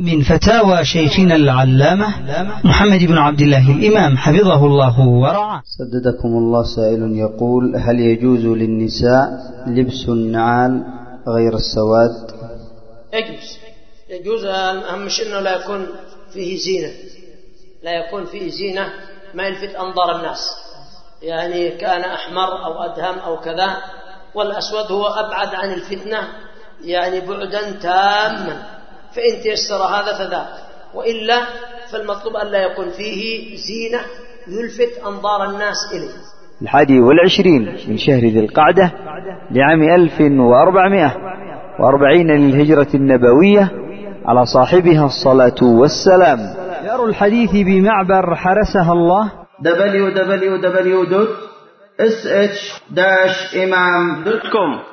من فتاوى شيخنا العلامة محمد بن عبد الله الإمام حفظه الله ورعاه. سددكم الله. سائل يقول: هل يجوز للنساء لبس النعال غير السواد؟ يجوز. أهم شيء أنه لا يكون فيه زينة، لا يكون فيه زينة ما يلفت أنظار الناس، يعني كان أحمر أو أدهم أو كذا، والأسود هو أبعد عن الفتنة يعني بعدا تاما، فإن تيسر هذا فذاك، وإلا فالمطلوب أن لا يكون فيه زينة يلفت أنظار الناس إليه. 21 من شهر ذي القعدة لعام 1440 للهجرة النبوية، على صاحبها الصلاة والسلام. دار الحديث بمعبر حرسها الله www.sh-imam.com